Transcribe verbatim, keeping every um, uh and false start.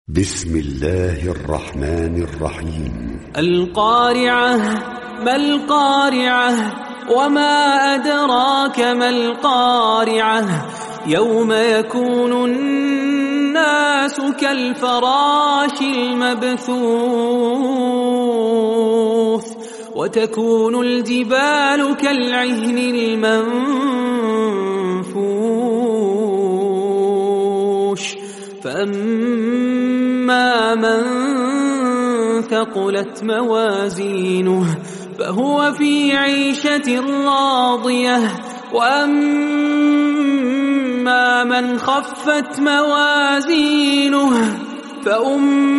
بسم الله الرحمن الرحيم. القارعة. ما القارعة؟ وما أدراك ما القارعة؟ يوم يكون الناس كالفراش المبثوث وتكون الجبال كالعهن المنفوش فأما من ثقلت موازينه فهو في عيشة راضية وأما من خفت موازينه فأم